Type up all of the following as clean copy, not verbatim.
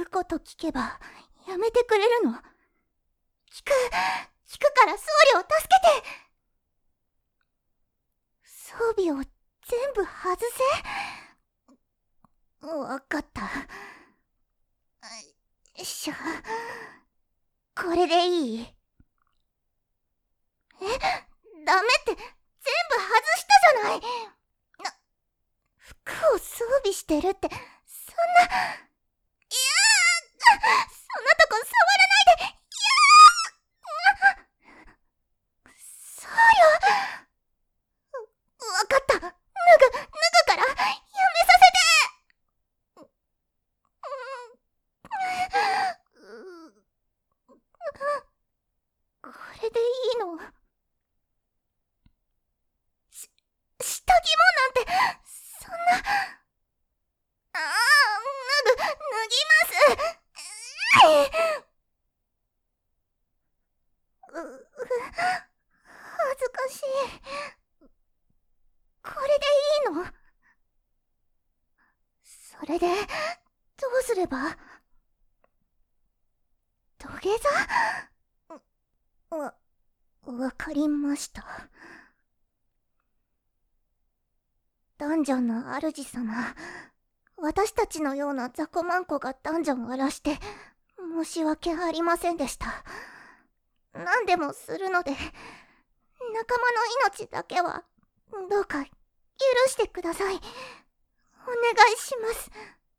こと聞けばやめてくれるの？聞くから僧侶を助けて。装備を全部外せ。わかった。よいしょ。これでいい？ダメって全部外したじゃない。服を装備してるって、そんな。いやそんなとこ触らないで。いや僧侶。わかった。脱ぐからやめさせて。これでいいの？下着もなんて、そんな。脱ぎます。恥ずかしい。これでいいの？それで、どうすれば？土下座？わかりました。ダンジョンの主様、私たちのような雑魚マンコがダンジョンを荒らして申し訳ありませんでした。何でもするので、仲間の命だけはどうか許してください。お願いします。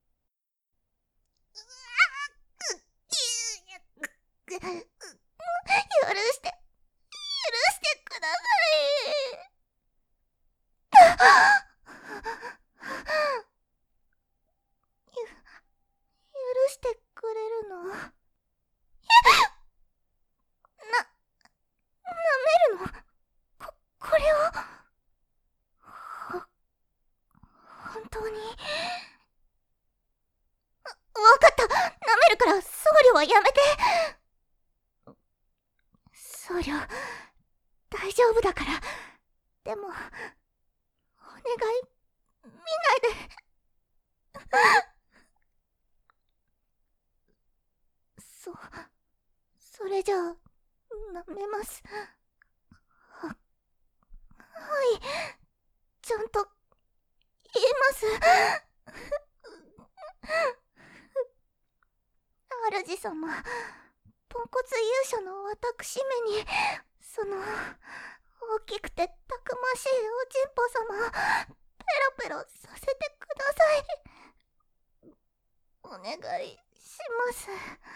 許してください。許してくれるの？舐めるの？これを？本当に？わかった。舐めるから僧侶はやめて。僧侶、大丈夫だから。でも、お願い、見ないで。それじゃあ、舐めます。はい、ちゃんと言います。主様、ポンコツ勇者の私めに、その、大きくてたくましいおちんぽ様、ペロペロさせてください。お願いします。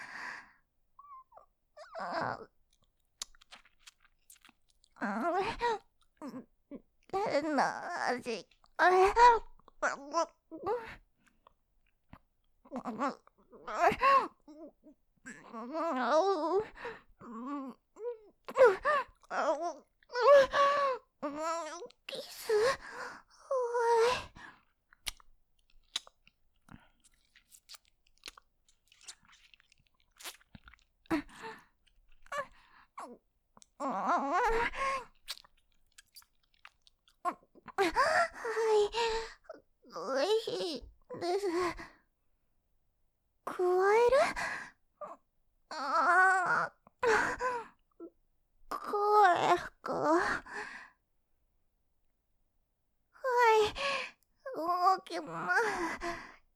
変な味。キス？はい、おいしいです。加える？声が。はい、動きます。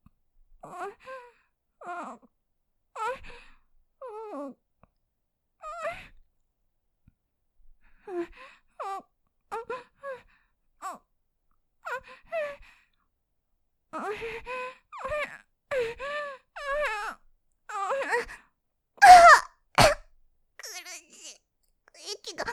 苦しい。息が。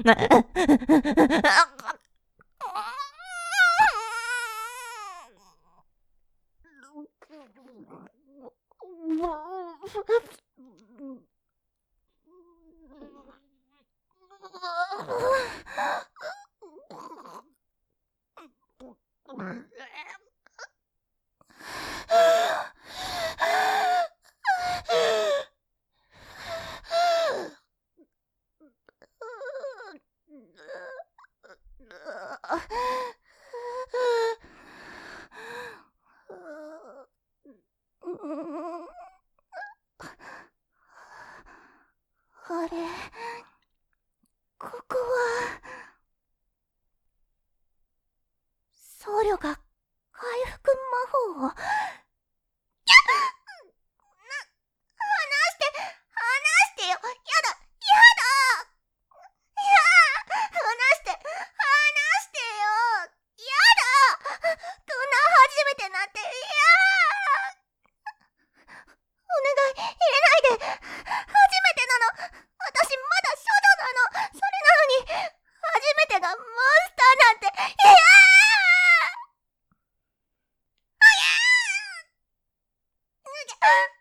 あれ、ここは僧侶が回復魔法を。離してよ。やだ、やだ。離して、離してよ。やだ。こんな初めてなんて、お願い、入れないで。初めてなの。私まだ処女なの。それなのに、初めてがモンスターなんて、あやー。